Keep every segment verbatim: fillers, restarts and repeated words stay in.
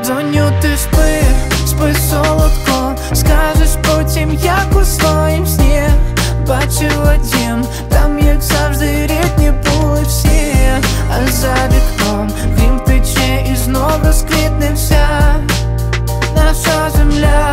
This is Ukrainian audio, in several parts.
Доню, ти спи, спи солодко, скажеш потім, як у своїм сні. Бачила дім, там як завжди рідні були всі. А за вікном грім тече і знов розквітне вся наша земля.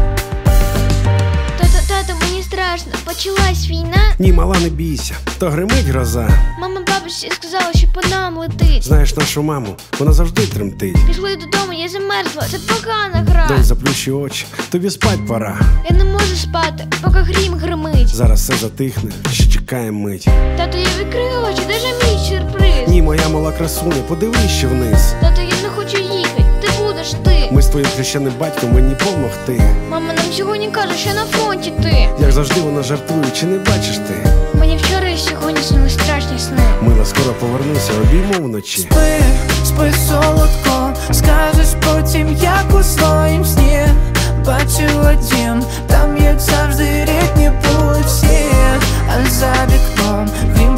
Тато, тато, мені страшно, почалась війна. Ні, мала, не бійся, то гримить гроза. Мама бабусі сказала, що по нам летить. Знаєш нашу маму, вона завжди тремтить. Пішли додому, я замерзла, це погана гра. Донь, заплющи очі, тобі спать пора. Я не можу спати, поки грім гримить. Зараз все затихне, ще чекає мить. Тато, я відкрию очі, де ж мій сюрприз? Ні, моя мала красуня, подивись ще вниз. Тато, я не хочу їхати, ти будеш ти. Ми з твоїм хрещеним батьком мені помогти. Мама нам сьогодні каже, що на фронті ти. Як завжди вона жартує, чи не бачиш ти? Мені вчора і сьогодні сніли страшні сни. Мила, скоро повернуся, обійму вночі. Спи, спи солодко, скажеш потім, як у своїм сні. Бачила дім, там як завжди рідні були всі. А за вікном грім